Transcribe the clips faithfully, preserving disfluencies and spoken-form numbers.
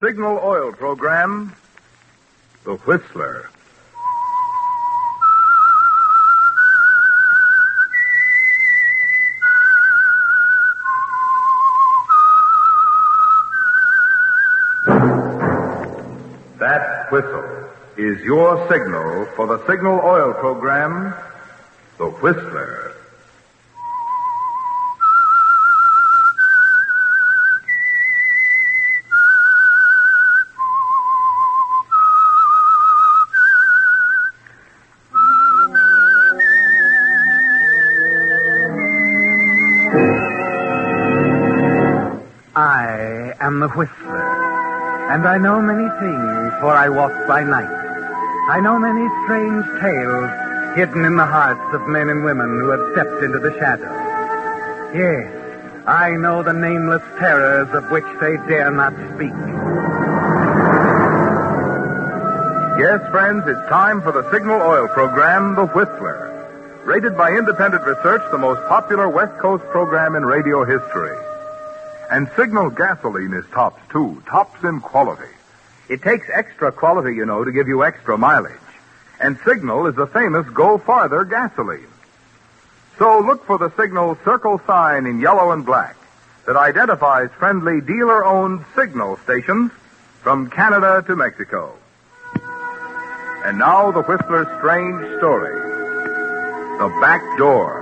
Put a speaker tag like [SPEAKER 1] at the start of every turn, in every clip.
[SPEAKER 1] Signal Oil program, The Whistler. That whistle is your signal for the Signal Oil program, The Whistler.
[SPEAKER 2] I am the Whistler, and I know many things, for I walk by night. I know many strange tales hidden in the hearts of men and women who have stepped into the shadows. Yes, I know the nameless terrors of which they dare not speak.
[SPEAKER 1] Yes, friends, it's time for the Signal Oil program, The Whistler. Rated by independent research, the most popular West Coast program in radio history. And Signal gasoline is tops, too. Tops in quality. It takes extra quality, you know, to give you extra mileage. And Signal is the famous Go Farther gasoline. So look for the Signal circle sign in yellow and black that identifies friendly dealer-owned Signal stations from Canada to Mexico. And now the Whistler's strange story. The Back Door.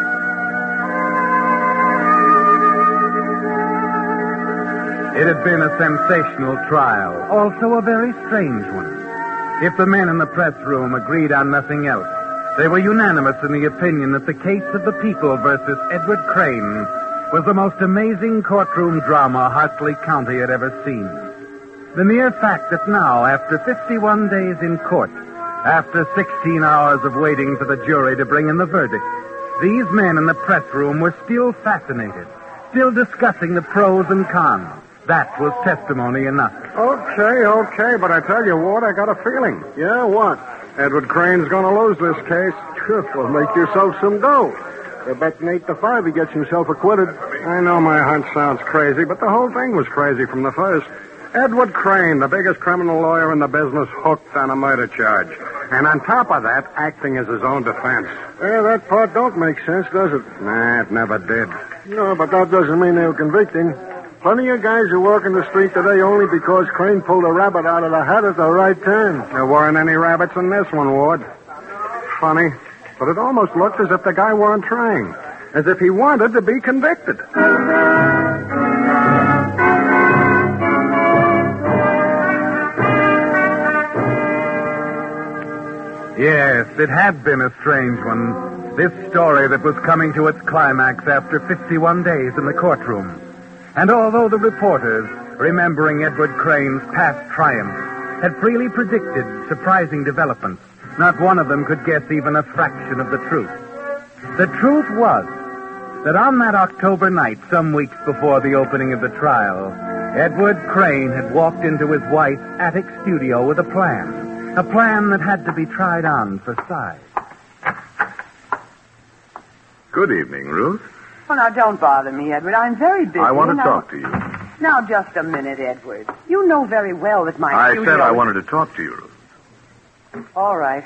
[SPEAKER 2] It had been a sensational trial, also a very strange one. If the men in the press room agreed on nothing else, they were unanimous in the opinion that the case of the people versus Edward Crane was the most amazing courtroom drama Hartley County had ever seen. The mere fact that now, after fifty-one days in court, after sixteen hours of waiting for the jury to bring in the verdict, these men in the press room were still fascinated, still discussing the pros and cons. That was testimony enough.
[SPEAKER 3] Okay, okay, but I tell you, Ward, I got a feeling. Yeah, what? Edward Crane's gonna lose this case. Well, make yourself some dough. They're betting eight to five he gets himself acquitted. I know my hunch sounds crazy, but the whole thing was crazy from the first. Edward Crane, the biggest criminal lawyer in the business, hooked on a murder charge. And on top of that, acting as his own defense. Yeah, that part don't make sense, does it? Nah, it never did. No, but that doesn't mean they'll convict him. Plenty of guys who work in the street today only because Crane pulled a rabbit out of the hat at the right time. There weren't any rabbits in this one, Ward. Funny, but it almost looked as if the guy weren't trying. As if he wanted to be convicted.
[SPEAKER 2] Yes, it had been a strange one. This story that was coming to its climax after fifty-one days in the courtroom. And although the reporters, remembering Edward Crane's past triumphs, had freely predicted surprising developments, not one of them could guess even a fraction of the truth. The truth was that on that October night, some weeks before the opening of the trial, Edward Crane had walked into his wife's attic studio with a plan. A plan that had to be tried on for size.
[SPEAKER 1] Good evening, Ruth.
[SPEAKER 4] Oh, now, don't bother me, Edward. I'm very busy.
[SPEAKER 1] I want to
[SPEAKER 4] now...
[SPEAKER 1] talk to you.
[SPEAKER 4] Now, just a minute, Edward. You know very well that my
[SPEAKER 1] I
[SPEAKER 4] studio...
[SPEAKER 1] said I wanted to talk to you, Ruth.
[SPEAKER 4] All right.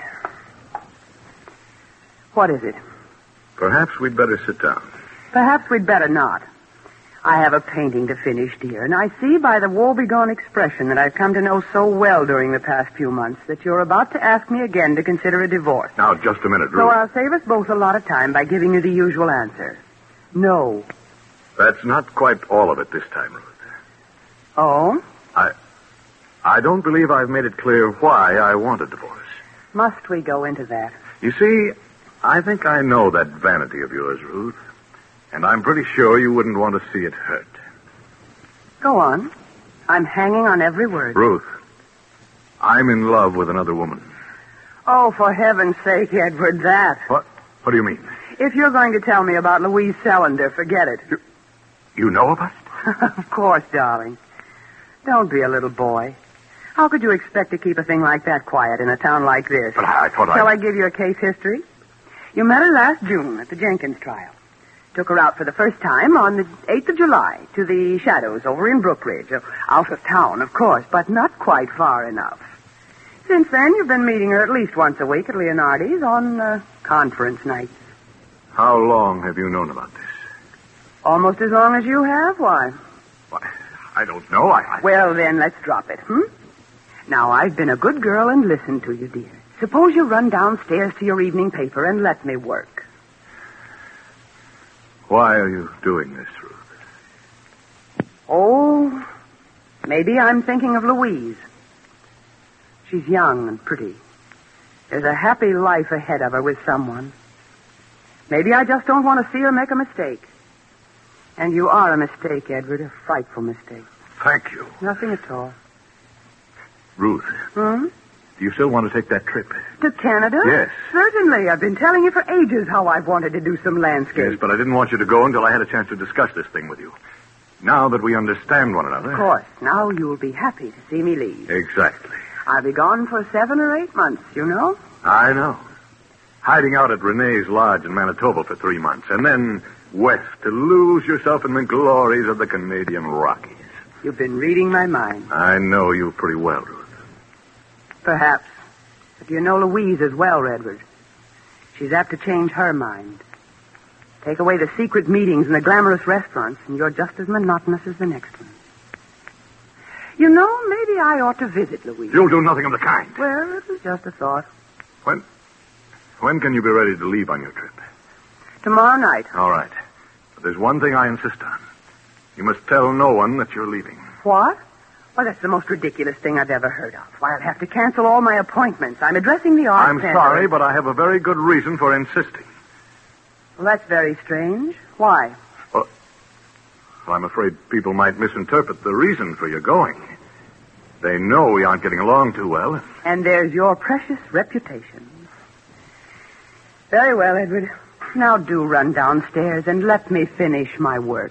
[SPEAKER 4] What is it?
[SPEAKER 1] Perhaps we'd better sit down.
[SPEAKER 4] Perhaps we'd better not. I have a painting to finish, dear, and I see by the woebegone expression that I've come to know so well during the past few months that you're about to ask me again to consider a divorce.
[SPEAKER 1] Now, just a minute, Ruth.
[SPEAKER 4] So I'll save us both a lot of time by giving you the usual answer. No.
[SPEAKER 1] That's not quite all of it this time, Ruth.
[SPEAKER 4] Oh?
[SPEAKER 1] I... I don't believe I've made it clear why I want a divorce.
[SPEAKER 4] Must we go into that?
[SPEAKER 1] You see, I think I know that vanity of yours, Ruth. And I'm pretty sure you wouldn't want to see it hurt.
[SPEAKER 4] Go on. I'm hanging on every word.
[SPEAKER 1] Ruth, I'm in love with another woman.
[SPEAKER 4] Oh, for heaven's sake, Edward, that.
[SPEAKER 1] What? What do you mean?
[SPEAKER 4] If you're going to tell me about Louise Sellender, forget it.
[SPEAKER 1] You, you know about it?
[SPEAKER 4] Of course, darling. Don't be a little boy. How could you expect to keep a thing like that quiet in a town like this?
[SPEAKER 1] But I, I thought I...
[SPEAKER 4] Shall I give you a case history? You met her last June at the Jenkins trial. Took her out for the first time on the eighth of July to the Shadows over in Brookridge. Uh, out of town, of course, but not quite far enough. Since then, you've been meeting her at least once a week at Leonardi's on uh, conference nights.
[SPEAKER 5] How long have you known about this?
[SPEAKER 4] Almost as long as you have. Why?
[SPEAKER 5] Why, I don't know. I, I...
[SPEAKER 4] Well, then, let's drop it, hmm? Now, I've been a good girl and listened to you, dear. Suppose you run downstairs to your evening paper and let me work.
[SPEAKER 5] Why are you doing this, Ruth?
[SPEAKER 4] Oh, maybe I'm thinking of Louise. She's young and pretty. There's a happy life ahead of her with someone. Maybe I just don't want to see her make a mistake. And you are a mistake, Edward, a frightful mistake.
[SPEAKER 5] Thank you.
[SPEAKER 4] Nothing at all.
[SPEAKER 5] Ruth.
[SPEAKER 4] Hmm?
[SPEAKER 5] Do you still want to take that trip?
[SPEAKER 4] To Canada?
[SPEAKER 5] Yes.
[SPEAKER 4] Certainly. I've been telling you for ages how I've wanted to do some landscape.
[SPEAKER 5] Yes, but I didn't want you to go until I had a chance to discuss this thing with you. Now that we understand one another...
[SPEAKER 4] Of course. Now you'll be happy to see me leave.
[SPEAKER 5] Exactly.
[SPEAKER 4] I'll be gone for seven or eight months, you know?
[SPEAKER 5] I know. Hiding out at Renee's lodge in Manitoba for three months, and then west to lose yourself in the glories of the Canadian Rockies.
[SPEAKER 4] You've been reading my mind.
[SPEAKER 5] I know you pretty well, Ruth.
[SPEAKER 4] Perhaps. But you know Louise as well, Edward. She's apt to change her mind. Take away the secret meetings and the glamorous restaurants, and you're just as monotonous as the next one. You know, maybe I ought to visit Louise.
[SPEAKER 5] You'll do nothing of the kind.
[SPEAKER 4] Well, it was just a thought.
[SPEAKER 5] When, when can you be ready to leave on your trip?
[SPEAKER 4] Tomorrow night.
[SPEAKER 5] All right. But there's one thing I insist on. You must tell no one that you're leaving.
[SPEAKER 4] What? Well, that's the most ridiculous thing I've ever heard of. Why, I'll have to cancel all my appointments. I'm addressing the art
[SPEAKER 5] I'm
[SPEAKER 4] center.
[SPEAKER 5] sorry, but I have a very good reason for insisting.
[SPEAKER 4] Well, that's very strange. Why?
[SPEAKER 5] Well, well, I'm afraid people might misinterpret the reason for your going. They know we aren't getting along too well.
[SPEAKER 4] And there's your precious reputation. Very well, Edward. Now do run downstairs and let me finish my work.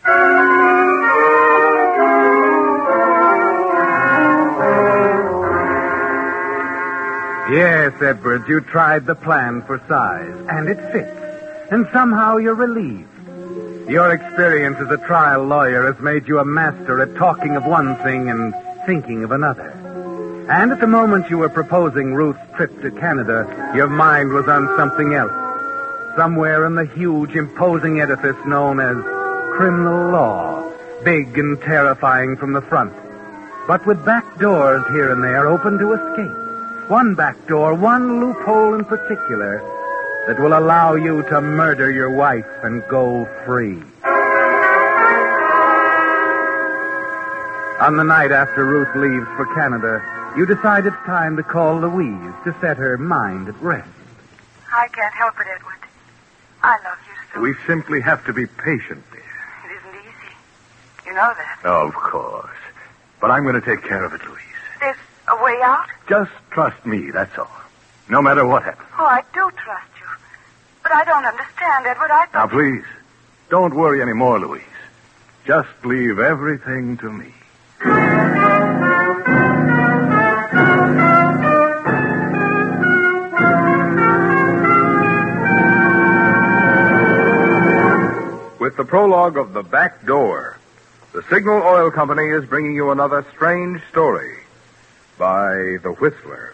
[SPEAKER 2] Yes, Edward, you tried the plan for size, and it fits. And somehow you're relieved. Your experience as a trial lawyer has made you a master at talking of one thing and thinking of another. And at the moment you were proposing Ruth's trip to Canada, your mind was on something else. Somewhere in the huge, imposing edifice known as criminal law, big and terrifying from the front, but with back doors here and there open to escape. One back door, one loophole in particular, that will allow you to murder your wife and go free. On the night after Ruth leaves for Canada, you decide it's time to call Louise to set her mind at rest.
[SPEAKER 6] I can't help it, Edward. I love you so.
[SPEAKER 5] We simply have to be patient, dear.
[SPEAKER 6] It isn't easy. You know that.
[SPEAKER 5] Of course. But I'm going to take care of it, Louise.
[SPEAKER 6] There's a way out?
[SPEAKER 5] Just trust me, that's all. No matter what happens.
[SPEAKER 6] Oh, I do trust you. But I don't understand, Edward. I
[SPEAKER 5] Now,
[SPEAKER 6] thought...
[SPEAKER 5] please, don't worry any more, Louise. Just leave everything to me.
[SPEAKER 1] With the prologue of The Back Door, the Signal Oil Company is bringing you another strange story by The Whistler.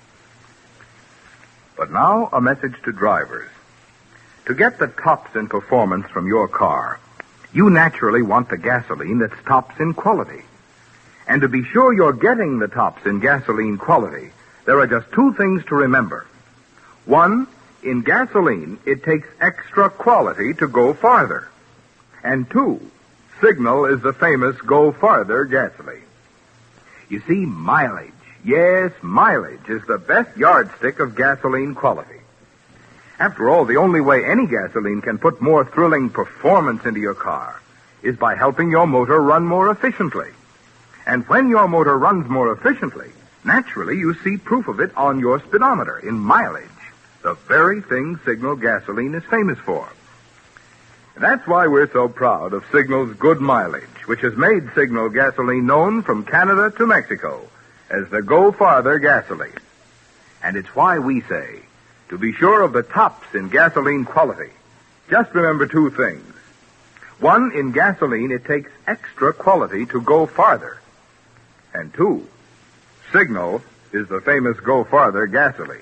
[SPEAKER 1] But now, a message to drivers. To get the tops in performance from your car, you naturally want the gasoline that's tops in quality. And to be sure you're getting the tops in gasoline quality, there are just two things to remember. One, in gasoline, it takes extra quality to go farther. And two, Signal is the famous Go Farther gasoline. You see, mileage, yes, mileage is the best yardstick of gasoline quality. After all, the only way any gasoline can put more thrilling performance into your car is by helping your motor run more efficiently. And when your motor runs more efficiently, naturally you see proof of it on your speedometer in mileage, the very thing Signal gasoline is famous for. That's why we're so proud of Signal's good mileage, which has made Signal gasoline known from Canada to Mexico as the Go Farther gasoline. And it's why we say, to be sure of the tops in gasoline quality, Just remember two things. One, in gasoline, it takes extra quality to go farther. And two, Signal is the famous Go Farther gasoline.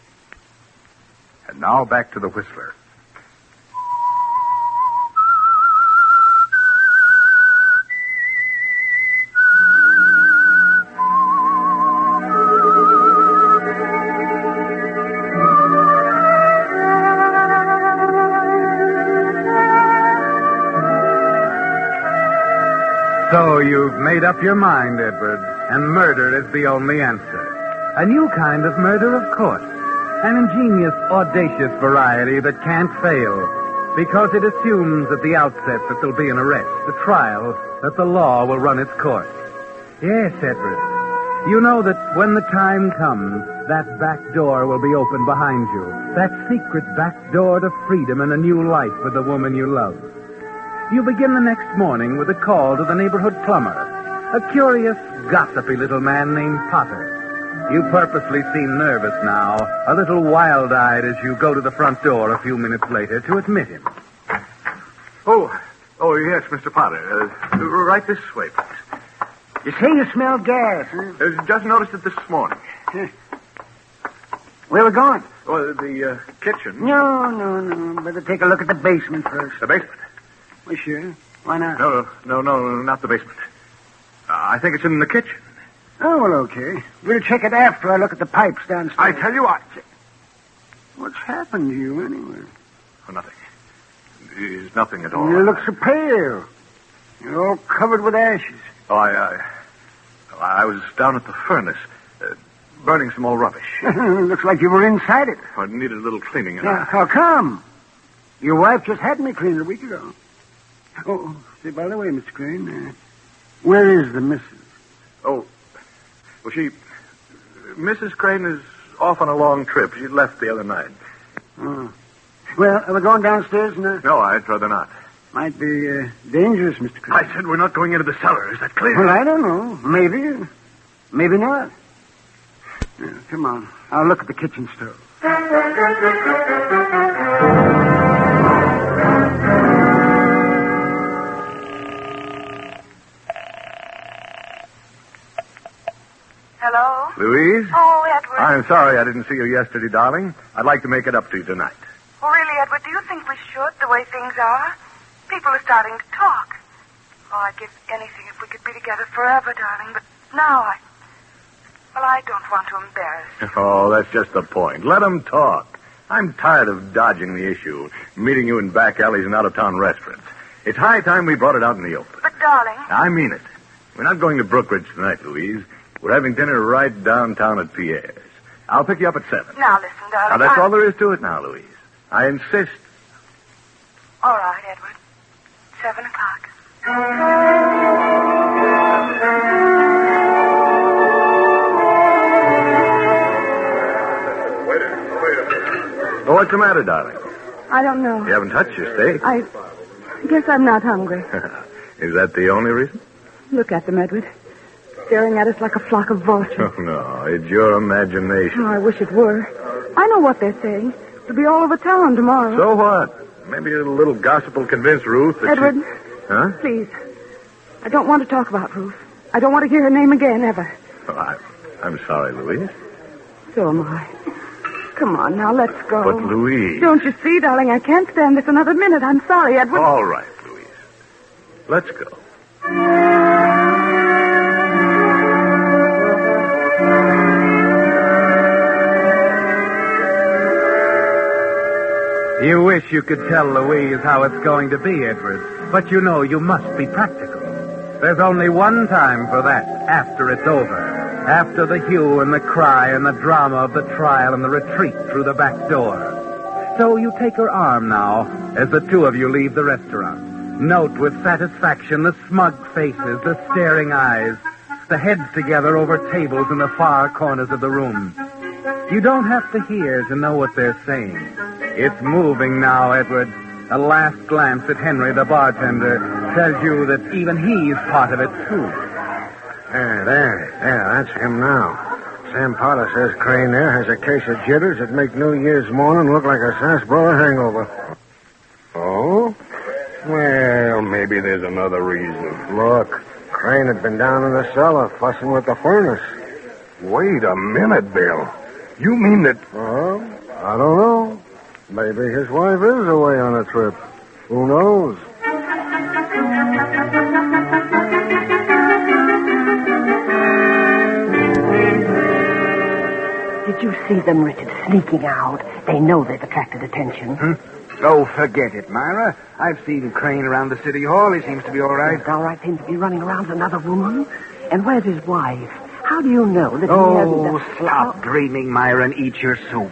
[SPEAKER 1] And now back to the Whistler.
[SPEAKER 2] So you've made up your mind, Edward, and murder is the only answer. A new kind of murder, of course. An ingenious, audacious variety that can't fail, because it assumes at the outset that there'll be an arrest, a trial, that the law will run its course. Yes, Edward. You know that when the time comes, that back door will be open behind you. That secret back door to freedom and a new life for the woman you love. You begin the next morning with a call to the neighborhood plumber, a curious, gossipy little man named Potter. You purposely seem nervous now, a little wild-eyed as you go to the front door a few minutes later to admit him.
[SPEAKER 5] Oh, oh, yes, Mister Potter. Uh, right this way, please.
[SPEAKER 7] You say you smell gas, huh?
[SPEAKER 5] Uh, just noticed it this morning.
[SPEAKER 7] Where we going?
[SPEAKER 5] Oh, the uh, kitchen.
[SPEAKER 7] No, no, no. Better take a look at the basement first.
[SPEAKER 5] The basement?
[SPEAKER 7] Well, sure. Why not?
[SPEAKER 5] No, no, no, not the basement. Uh, I think it's in the kitchen.
[SPEAKER 7] Oh, well, okay. We'll check it after I look at the pipes downstairs.
[SPEAKER 5] I tell you what.
[SPEAKER 7] What's happened to you, anyway?
[SPEAKER 5] Oh, nothing. There's nothing at all.
[SPEAKER 7] You look so pale. You're all covered with ashes.
[SPEAKER 5] Oh, I, I, I was down at the furnace, uh, burning some old rubbish.
[SPEAKER 7] Looks like you were inside it.
[SPEAKER 5] Oh, it needed a little cleaning.
[SPEAKER 7] Yeah, how come? Your wife just had me cleaned a week ago. Oh, say, by the way, Mister Crane, uh, where is the missus?
[SPEAKER 5] Oh, well, she... Missus Crane is off on a long trip. She left the other night.
[SPEAKER 7] Oh. Well, are we going downstairs now?
[SPEAKER 5] No, I'd rather not.
[SPEAKER 7] Might be uh, dangerous, Mister Crane.
[SPEAKER 5] I said we're not going into the cellar. Is that clear?
[SPEAKER 7] Well, I don't know. Maybe. Maybe not. Yeah, come on. I'll look at the kitchen stove.
[SPEAKER 6] Hello?
[SPEAKER 5] Louise?
[SPEAKER 6] Oh, Edward.
[SPEAKER 5] I'm sorry I didn't see you yesterday, darling. I'd like to make it up to you tonight.
[SPEAKER 6] Oh, really, Edward, do you think we should, the way things are? People are starting to talk. Oh, I'd give anything if we could be together forever, darling, but now I... Well, I don't want to embarrass.
[SPEAKER 5] Oh, that's just the point. Let them talk. I'm tired of dodging the issue, meeting you in back alleys and out-of-town restaurants. It's high time we brought it out in the open.
[SPEAKER 6] But, darling...
[SPEAKER 5] I mean it. We're not going to Brookridge tonight, Louise. We're having dinner right downtown at Pierre's. I'll pick you up at seven.
[SPEAKER 6] Now, listen, darling.
[SPEAKER 5] Now, that's
[SPEAKER 6] I...
[SPEAKER 5] all there is to it now, Louise. I insist.
[SPEAKER 6] All right, Edward. Seven o'clock.
[SPEAKER 5] Oh, what's the matter, darling?
[SPEAKER 4] I don't know.
[SPEAKER 5] You haven't touched your steak.
[SPEAKER 4] I guess I'm not hungry.
[SPEAKER 5] Is that the only reason?
[SPEAKER 4] Look at them, Edward. Staring at us like a flock of vultures.
[SPEAKER 5] Oh, no. It's your imagination.
[SPEAKER 4] Oh, I wish it were. I know what they're saying. It'll be all over town tomorrow.
[SPEAKER 5] So what? Maybe a little gossip will convince Ruth that
[SPEAKER 4] Edward,
[SPEAKER 5] she... Huh?
[SPEAKER 4] please. I don't want to talk about Ruth. I don't want to hear her name again, ever.
[SPEAKER 5] Oh, I'm, I'm sorry, Louise.
[SPEAKER 4] So am I. Come on, now, let's go.
[SPEAKER 5] But, Louise...
[SPEAKER 4] Don't you see, darling, I can't stand this another minute. I'm sorry, Edward.
[SPEAKER 5] All right, Louise. Let's go.
[SPEAKER 2] You wish you could tell Louise how it's going to be, Edward. But you know you must be practical. There's only one time for that, after it's over. After the hue and the cry and the drama of the trial and the retreat through the back door. So you take her arm now, as the two of you leave the restaurant. Note with satisfaction the smug faces, the staring eyes, the heads together over tables in the far corners of the room. You don't have to hear to know what they're saying. It's moving now, Edward. A last glance at Henry, the bartender, tells you that even he's part of it, too.
[SPEAKER 3] There, there, there, that's him now. Sam Potter says Crane there has a case of jitters that make New Year's morning look like a sarsaparilla hangover. Well, maybe there's another reason.
[SPEAKER 7] Look, Crane had been down in the cellar fussing with the furnace.
[SPEAKER 3] Wait a minute, Bill. You mean that...
[SPEAKER 7] Well, I don't know. Maybe his wife is away on a trip. Who knows?
[SPEAKER 8] Did you see them, Richard, sneaking out? They know they've attracted attention.
[SPEAKER 9] Hmm? Oh, forget it, Myra. I've seen Crane around the city hall. He seems to be all right.
[SPEAKER 8] He's all right seems to be running around with another woman. And where's his wife? How do you know that
[SPEAKER 9] oh,
[SPEAKER 8] he hasn't...
[SPEAKER 9] Oh, stop dreaming, Myra, and eat your soup.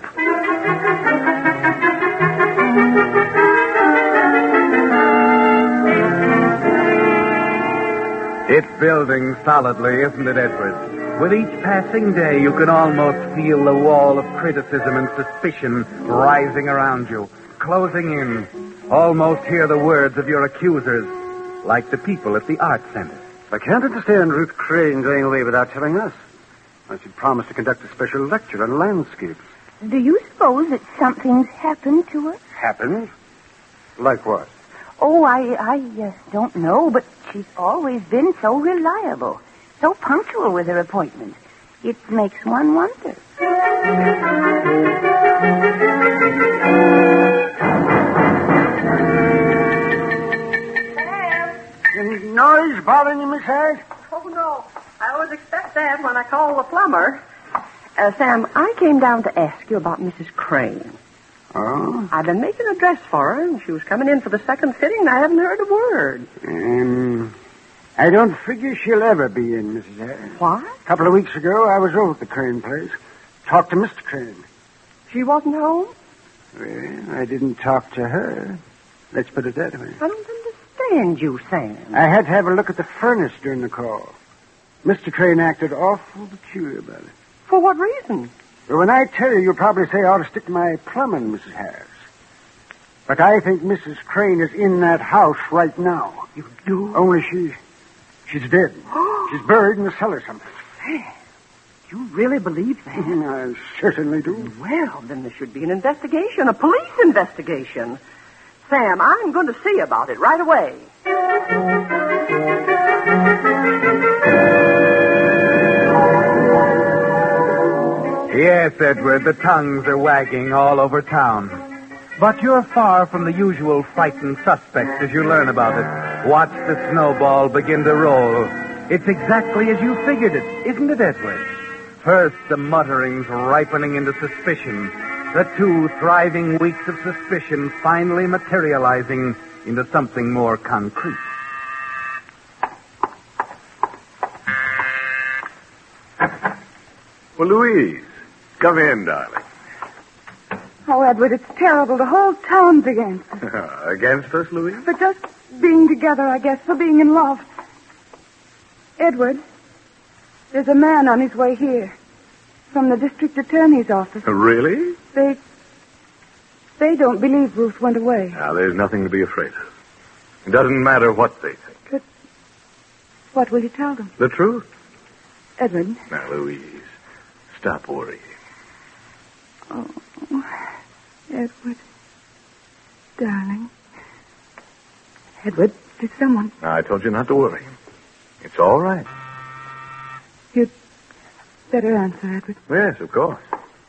[SPEAKER 2] It's building solidly, isn't it, Edward? With each passing day, you can almost feel the wall of criticism and suspicion rising around you, closing in. Almost hear the words of your accusers, like the people at the art center.
[SPEAKER 7] I can't understand Ruth Crane going away without telling us. I should promise to conduct a special lecture on landscapes.
[SPEAKER 10] Do you suppose that something's happened to her?
[SPEAKER 7] Happened? Like what?
[SPEAKER 10] Oh, I, I uh, don't know, but she's always been so reliable, so punctual with her appointments. It makes one wonder.
[SPEAKER 7] Any noise bothering you, Miss Harris?
[SPEAKER 8] Oh, no. I always expect that when I call the plumber. Uh, Sam, I came down to ask you about Missus Crane.
[SPEAKER 7] Oh?
[SPEAKER 8] I've been making a dress for her, and she was coming in for the second fitting, and I haven't heard a word.
[SPEAKER 7] Um, I don't figure she'll ever be in, Missus Harris.
[SPEAKER 8] What?
[SPEAKER 7] A couple of weeks ago, I was over at the Crane place. Talked to Mister Crane.
[SPEAKER 8] She wasn't home?
[SPEAKER 7] Well, I didn't talk to her. Let's put it that way.
[SPEAKER 8] I don't understand you, Sam.
[SPEAKER 7] I had to have a look at the furnace during the call. Mister Crane acted awful peculiar about it.
[SPEAKER 8] For what reason?
[SPEAKER 7] Well, when I tell you, you'll probably say I ought to stick to my plumbing, Missus Harris. But I think Missus Crane is in that house right now.
[SPEAKER 8] You do?
[SPEAKER 7] Only she... she's dead. She's buried in the cellar someplace.
[SPEAKER 8] Sam, you really believe that?
[SPEAKER 7] I certainly do.
[SPEAKER 8] Well, then there should be an investigation, a police investigation. Sam, I'm going to see about it right away.
[SPEAKER 2] Yes, Edward, the tongues are wagging all over town. But you're far from the usual frightened suspects as you learn about it. Watch the snowball begin to roll. It's exactly as you figured it, isn't it, Edward? First, the mutterings ripening into suspicion. The two thriving weeks of suspicion finally materializing into something more concrete.
[SPEAKER 5] Well, Louise, come in, darling.
[SPEAKER 6] Oh, Edward, it's terrible. The whole town's against us.
[SPEAKER 5] Against us, Louise?
[SPEAKER 6] For just being together, I guess, for being in love. Edward, there's a man on his way here. From the district attorney's office.
[SPEAKER 5] Really?
[SPEAKER 6] They... They don't believe Ruth went away.
[SPEAKER 5] Now, there's nothing to be afraid of. It doesn't matter what they think.
[SPEAKER 6] But what will you tell them?
[SPEAKER 5] The truth.
[SPEAKER 6] Edward.
[SPEAKER 5] Now, Louise, stop worrying.
[SPEAKER 6] Oh, Edward. Darling. Edward, there's someone.
[SPEAKER 5] I told you not to worry. It's all right.
[SPEAKER 6] You'd better answer, Edward.
[SPEAKER 5] Yes, of course.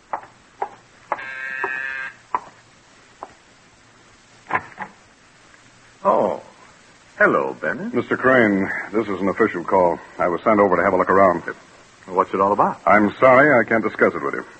[SPEAKER 5] Oh. Hello, Bennett.
[SPEAKER 3] Mister Crane, this is an official call. I was sent over to have a look around.
[SPEAKER 5] What's it all about?
[SPEAKER 3] I'm sorry I can't discuss it with you.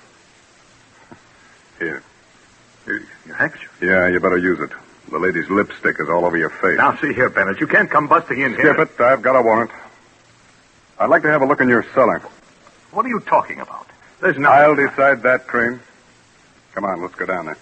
[SPEAKER 3] Here.
[SPEAKER 5] Your, your handkerchief?
[SPEAKER 3] Yeah, you better use it. The lady's lipstick is all over your face.
[SPEAKER 5] Now, see here, Bennett. You can't come busting in
[SPEAKER 3] Skip
[SPEAKER 5] here.
[SPEAKER 3] it. I've got a warrant. I'd like to have a look in your cellar.
[SPEAKER 5] What are you talking about? There's no...
[SPEAKER 3] I'll decide that, Crane. Come on, let's go down there.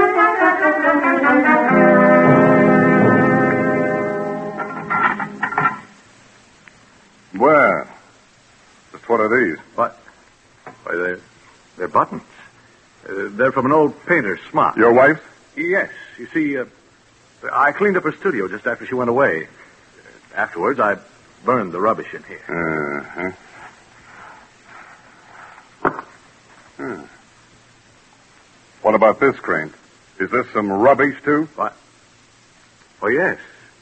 [SPEAKER 3] Well, just what are these?
[SPEAKER 5] What? Why, they're, they're buttons. Uh, they're from an old painter's smock.
[SPEAKER 3] Your wife's?
[SPEAKER 5] Yes. You see, uh, I cleaned up her studio just after she went away. Afterwards, I burned the rubbish in here.
[SPEAKER 3] Uh-huh. Hmm. What about this, Crane? Is this some rubbish, too?
[SPEAKER 5] What? Oh, yes.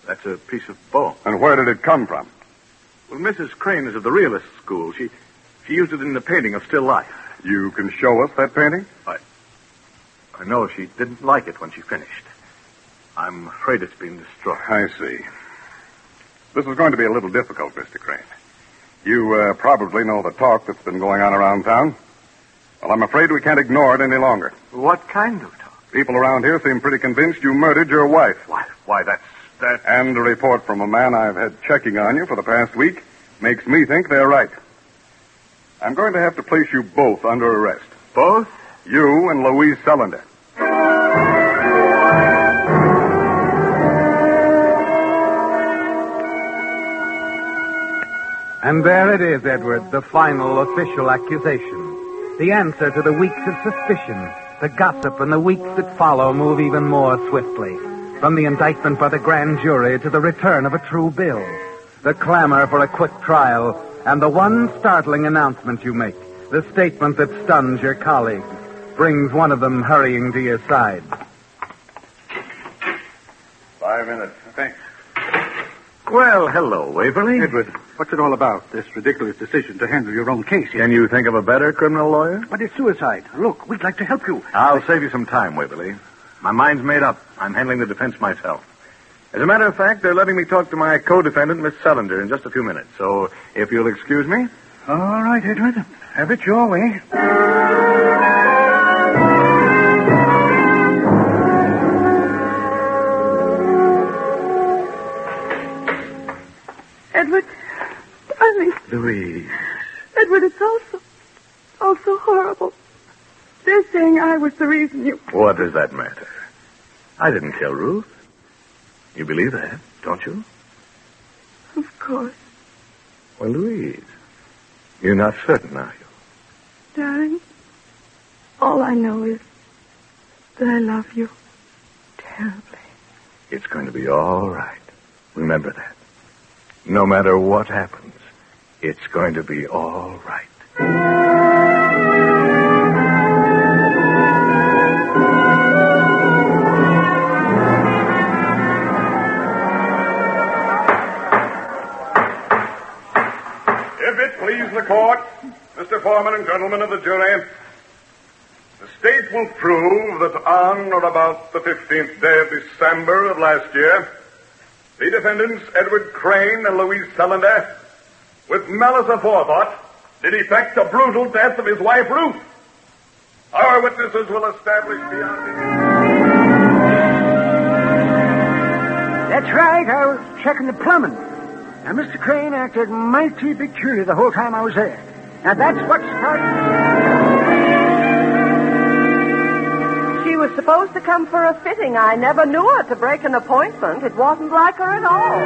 [SPEAKER 5] That's a piece of bone.
[SPEAKER 1] And where did it come from?
[SPEAKER 5] Well, Missus Crane is of the realist school. She she used it in the painting of still life.
[SPEAKER 1] You can show us that painting?
[SPEAKER 5] I, I know she didn't like it when she finished. I'm afraid it's been destroyed.
[SPEAKER 1] I see. This is going to be a little difficult, Mister Crane. You uh, probably know the talk that's been going on around town. Well, I'm afraid we can't ignore it any longer.
[SPEAKER 5] What kind of talk?
[SPEAKER 1] People around here seem pretty convinced you murdered your wife.
[SPEAKER 5] Why, why, that's... that...
[SPEAKER 1] And a report from a man I've had checking on you for the past week makes me think they're right. I'm going to have to place you both under arrest.
[SPEAKER 5] Both?
[SPEAKER 1] You and Louise Sullender.
[SPEAKER 2] And there it is, Edward, the final official accusation. The answer to the weeks of suspicion. The gossip and the weeks that follow move even more swiftly. From the indictment by the grand jury to the return of a true bill. The clamor for a quick trial. And the one startling announcement you make. The statement that stuns your colleagues. Brings one of them hurrying to your side.
[SPEAKER 1] Five minutes.
[SPEAKER 3] Thanks.
[SPEAKER 5] Well, hello, Waverly.
[SPEAKER 3] Edward, what's it all about, this ridiculous decision to handle your own case?
[SPEAKER 5] Can you think of a better criminal lawyer?
[SPEAKER 3] But it's suicide. Look, we'd like to help you.
[SPEAKER 5] I'll save you some time, Waverly. My mind's made up. I'm handling the defense myself. As a matter of fact, they're letting me talk to my co-defendant, Miss Sullender, in just a few minutes. So, if you'll excuse me.
[SPEAKER 3] All right, Edward. Have it your way.
[SPEAKER 6] Edward, darling.
[SPEAKER 5] Louise.
[SPEAKER 6] Edward, it's also, also horrible. They're saying I was the reason you...
[SPEAKER 5] What does that matter? I didn't kill Ruth. You believe that, don't you?
[SPEAKER 6] Of course.
[SPEAKER 5] Well, Louise, you're not certain, are you?
[SPEAKER 6] Darling, all I know is that I love you terribly.
[SPEAKER 5] It's going to be all right. Remember that. No matter what happens, it's going to be all right.
[SPEAKER 1] If it please the court, Mister Foreman and gentlemen of the jury, the state will prove that on or about the fifteenth day of December of last year, the defendants, Edward Crane and Louise Sullender, with malice aforethought, did effect a brutal death of his wife, Ruth. Our witnesses will establish beyond the...
[SPEAKER 7] That's right. I was checking the plumbing. Now, Mister Crane acted mighty peculiar the whole time I was there. Now, that's what started...
[SPEAKER 8] She was supposed to come for a fitting. I never knew her to break an appointment. It wasn't like her at all.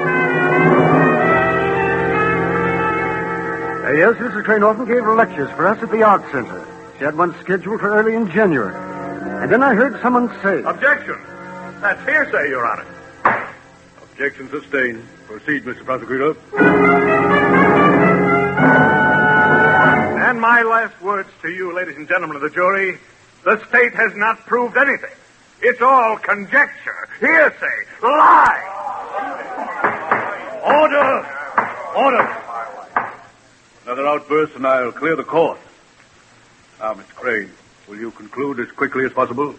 [SPEAKER 7] Uh, yes, Missus Crane often gave lectures for us at the Art Center. She had one scheduled for early in January. And then I heard someone say...
[SPEAKER 5] Objection! That's hearsay, Your Honor.
[SPEAKER 3] Objection sustained. Proceed, Mister Prosecutor.
[SPEAKER 5] And my last words to you, ladies and gentlemen of the jury, the state has not proved anything. It's all conjecture, hearsay, lie.
[SPEAKER 3] Order! Order! Another outburst and I'll clear the court. Now, Mister Crane, will you conclude as quickly as possible?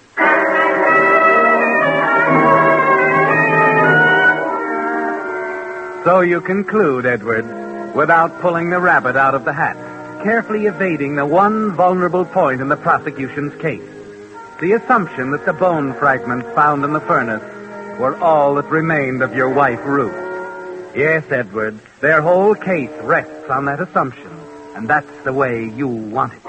[SPEAKER 2] So you conclude, Edward, without pulling the rabbit out of the hat, carefully evading the one vulnerable point in the prosecution's case, the assumption that the bone fragments found in the furnace were all that remained of your wife, Ruth. Yes, Edward, their whole case rests on that assumption, and that's the way you want it.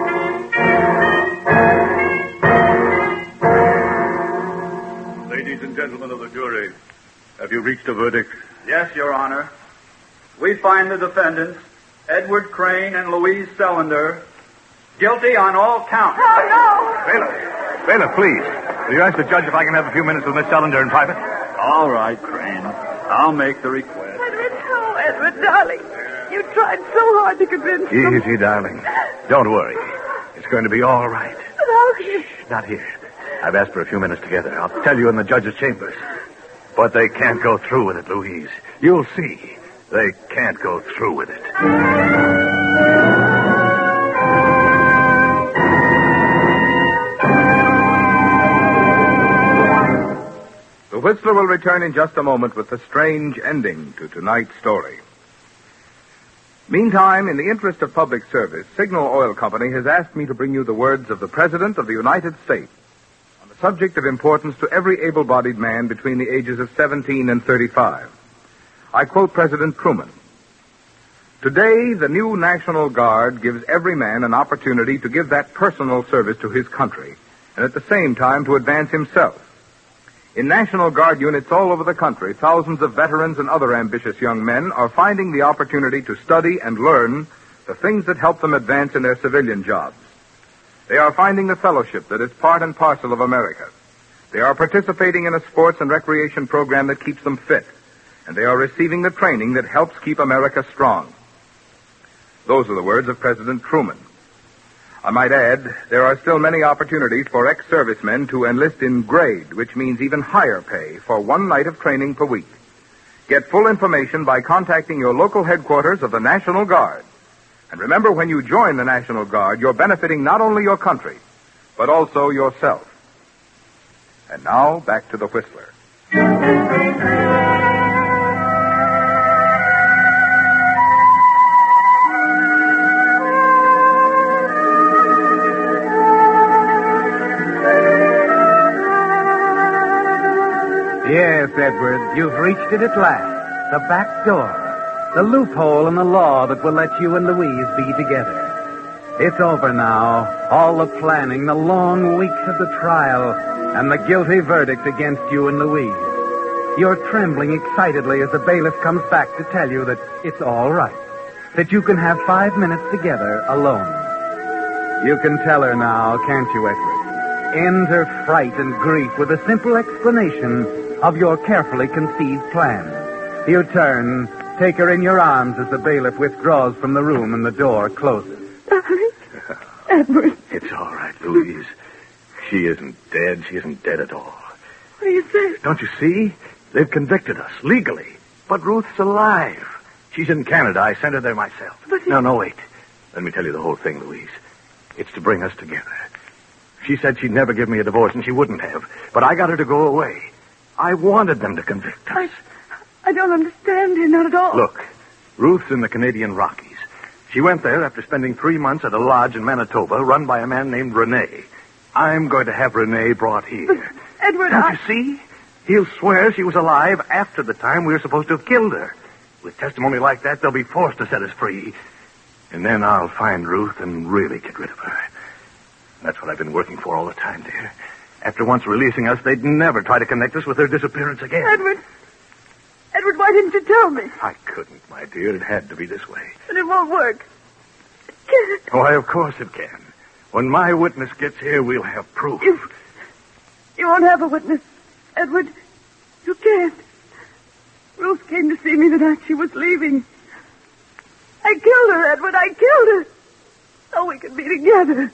[SPEAKER 3] Ladies and gentlemen of the jury, have you reached a verdict?
[SPEAKER 11] Yes, Your Honor. We find the defendants, Edward Crane and Louise Sullender, guilty on all counts.
[SPEAKER 6] Oh, no!
[SPEAKER 5] Bailiff, bailiff, please. Will you ask the judge if I can have a few minutes with Miss Sullender in private?
[SPEAKER 11] All right, Crane. I'll make the request.
[SPEAKER 6] Edward, oh, Edward, darling. You tried so hard to convince them.
[SPEAKER 5] Easy, darling. Don't worry. It's going to be all right.
[SPEAKER 6] But how can you...
[SPEAKER 5] Not here. I've asked for a few minutes together. I'll tell you in the judge's chambers. But they can't go through with it, Louise. You'll see. They can't go through with it.
[SPEAKER 1] The Whistler will return in just a moment with the strange ending to tonight's story. Meantime, in the interest of public service, Signal Oil Company has asked me to bring you the words of the President of the United States on the subject of importance to every able-bodied man between the ages of seventeen and thirty-five. I quote President Truman. Today, the new National Guard gives every man an opportunity to give that personal service to his country, and at the same time to advance himself. In National Guard units all over the country, thousands of veterans and other ambitious young men are finding the opportunity to study and learn the things that help them advance in their civilian jobs. They are finding the fellowship that is part and parcel of America. They are participating in a sports and recreation program that keeps them fit, and they are receiving the training that helps keep America strong. Those are the words of President Truman. I might add, there are still many opportunities for ex-servicemen to enlist in grade, which means even higher pay for one night of training per week. Get full information by contacting your local headquarters of the National Guard. And remember, when you join the National Guard, you're benefiting not only your country, but also yourself. And now, back to the Whistler.
[SPEAKER 2] Yes, Edward, you've reached it at last. The back door. The loophole in the law that will let you and Louise be together. It's over now. All the planning, the long weeks of the trial, and the guilty verdict against you and Louise. You're trembling excitedly as the bailiff comes back to tell you that it's all right. That you can have five minutes together alone. You can tell her now, can't you, Edward? End her fright and grief with a simple explanation of your carefully conceived plan. You turn, take her in your arms as the bailiff withdraws from the room and the door closes.
[SPEAKER 8] Darling. Edward.
[SPEAKER 5] It's all right, Louise. She isn't dead. She isn't dead at all.
[SPEAKER 8] What do you say?
[SPEAKER 5] Don't you see? They've convicted us, legally. But Ruth's alive. She's in Canada. I sent her there myself.
[SPEAKER 8] But
[SPEAKER 5] No, no, wait. Let me tell you the whole thing, Louise. It's to bring us together. She said she'd never give me a divorce, and she wouldn't have. But I got her to go away. I wanted them to convict us.
[SPEAKER 8] I, I don't understand you, not at all.
[SPEAKER 5] Look, Ruth's in the Canadian Rockies. She went there after spending three months at a lodge in Manitoba run by a man named Rene. I'm going to have Rene brought here.
[SPEAKER 8] But, Edward,
[SPEAKER 5] Don't
[SPEAKER 8] I...
[SPEAKER 5] you see? He'll swear she was alive after the time we were supposed to have killed her. With testimony like that, they'll be forced to set us free. And then I'll find Ruth and really get rid of her. That's what I've been working for all the time, dear. After once releasing us, they'd never try to connect us with her disappearance again.
[SPEAKER 8] Edward. Edward, why didn't you tell me?
[SPEAKER 5] I couldn't, my dear. It had to be this way.
[SPEAKER 8] But it won't work. Can it?
[SPEAKER 5] Why, of course it can. When my witness gets here, we'll have proof.
[SPEAKER 8] You... You won't have a witness, Edward. You can't. Ruth came to see me the night she was leaving. I killed her, Edward. I killed her. So we could be together.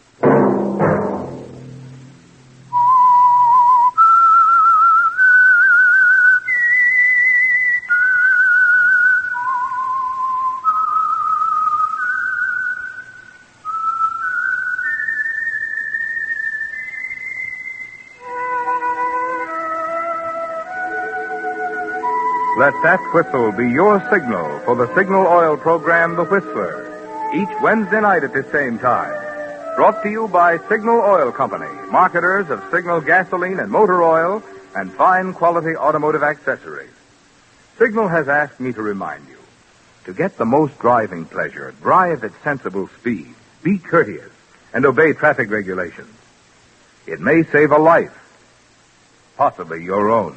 [SPEAKER 1] Let that whistle be your signal for the Signal Oil program, The Whistler, each Wednesday night at the same time. Brought to you by Signal Oil Company, marketers of Signal gasoline and motor oil and fine quality automotive accessories. Signal has asked me to remind you, to get the most driving pleasure, drive at sensible speed, be courteous, and obey traffic regulations. It may save a life, possibly your own.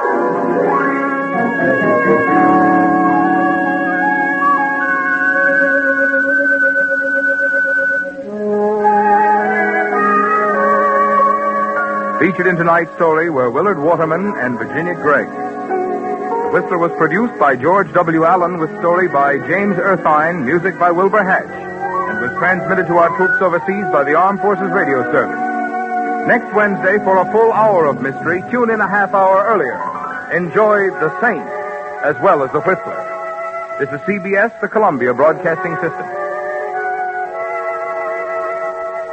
[SPEAKER 1] Featured in tonight's story were Willard Waterman and Virginia Gregg. The Whistler was produced by George W. Allen with story by James Erthine, music by Wilbur Hatch, and was transmitted to our troops overseas by the Armed Forces Radio Service. Next Wednesday, for a full hour of mystery, tune in a half hour earlier enjoy The Saint as well as The Whistler. This is C B S, the Columbia Broadcasting System.